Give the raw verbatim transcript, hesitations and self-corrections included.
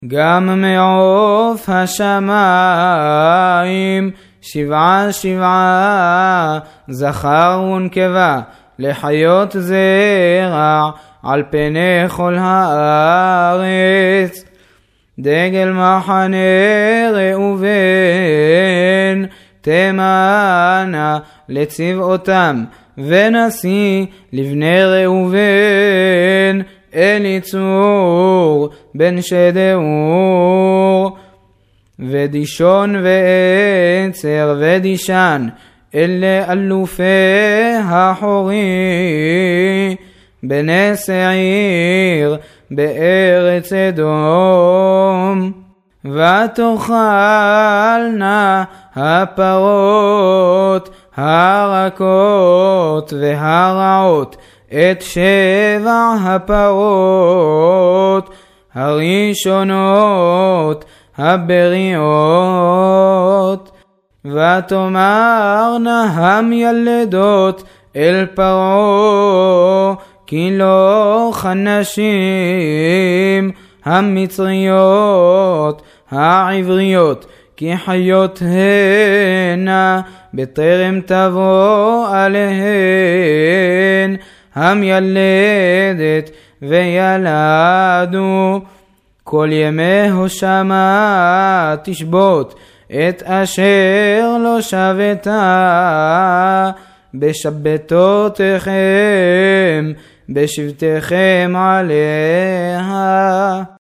גם מעוף השמיים שבעה שבעה זכר ונקבה לחיות זרע על פני כל הארץ. דגל מחנה ראובן תמנה לצבאותם, ונשיא לבני ראובן אליצור בן שדאור. ודישון ועצר ודישן אלה אלופי החורי בני שעיר בארץ אדום. ותאכלנה הפרות הרכות והרעות את שבע הפרות הראשונות הבריאות. ותאמרנה המילדות אל פרעה כי לא כנשים המצריות העבריות כי חיות הנה בטרם תבוא עליהן המילדת וילדו. כל ימי הושמה תשבות את אשר לא שבתה בשבתותיכם בשבתיכם עליה.